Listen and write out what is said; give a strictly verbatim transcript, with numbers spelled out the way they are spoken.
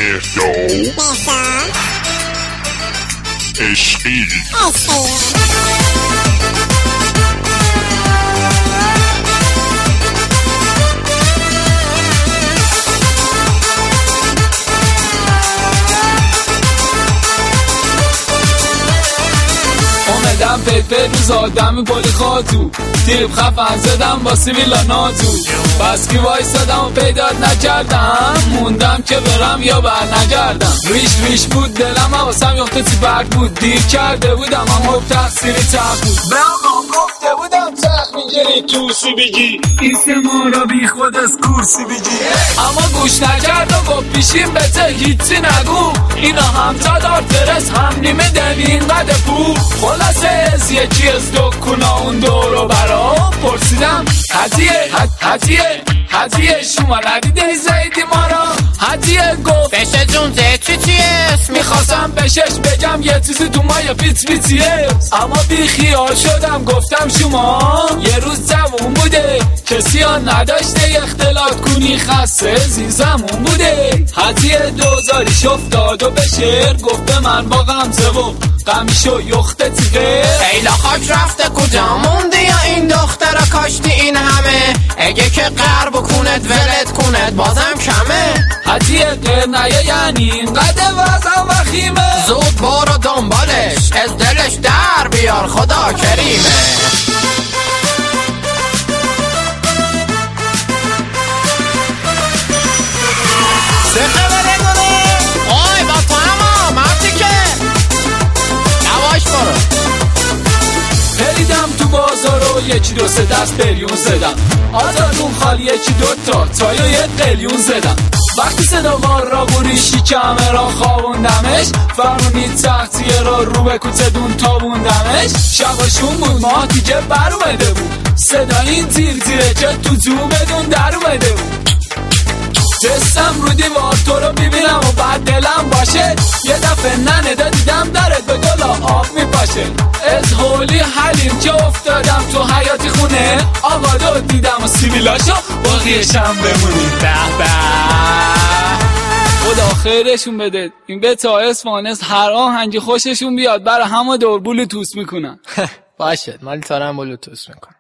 مهداد عشقی اومدم پیپر روز آدم پلی خاتو تیپ خفن زدم با سیویلا ناتو بس که وایستادم و پیدات نکردم موندم که برم یا بر نگردم ریش ریش بود دلم حواسم یخته تی برگ بود دیر کرده بودم اما تقصیری تق بود به آقام گفته بودم تخ میگیری توسی بگی ایست ما را بی خود از کرسی بگی اما گوش نکرد و گفت پیشیم بته هیچی نگو اینا هم تا دار ترس هم نیمه دلی اینقدر پول خلاصه از یکی از دکونا اون دورو برا پرسیدم هدیه هدیه هدیه شما ندیده زیدی ما را هدیه گفت بشه جون زیچی چیه میخواستم بشش بگم یه چیزی تو ما یه پیت پیتیه اما بی خیال شدم گفتم شما یه روز جوون بوده کسی ها نداشته اختلاط کنی خسته زیزمون بوده هدیه دوزاریش افتاد و به شعر گفت به من با غمزه و قمیشو یخته تیغه ایلا خاک رفته کجا موندی یا این دختر کاشتی این همه اگه که قرب کونت ولت کونت بازم کمه هدیه غیر نیه یعنی اینقدر وزم وخیمه زود برو دنبالش از دلش در بیار خدا کریمه سه خبره داره آی با تو هم مرتی که نواش برو پریدم تو بازار و یکی دو سه دست بریون زدم آزادون خالی یکی دوتا تایو یه قلیون زدم وقتی صداوار را بوریشی کمه را خوابوندمش فرمونی تختیه را رو به کوچه دون تابوندمش شباشون بود ماه دیگه بر اومده بود صدا این تیر تیره که تو جو بدون در اومده بود دستم رو دیوار تو رو ببینم و بعد دلم باشه یه دفعه ننده دیدم درت به گلا آب میپاشه از هولی حلیم که افتادم تو حیاتی خونه آقا رو دیدم و سیبیلاشو باقیشم بمونی به به خدا خیرشون بده این به تا اسفانس هر آهنگی خوششون بیاد برای همه دور بلوتوث میکنن باشه مالی تارم بلوتوث میکنن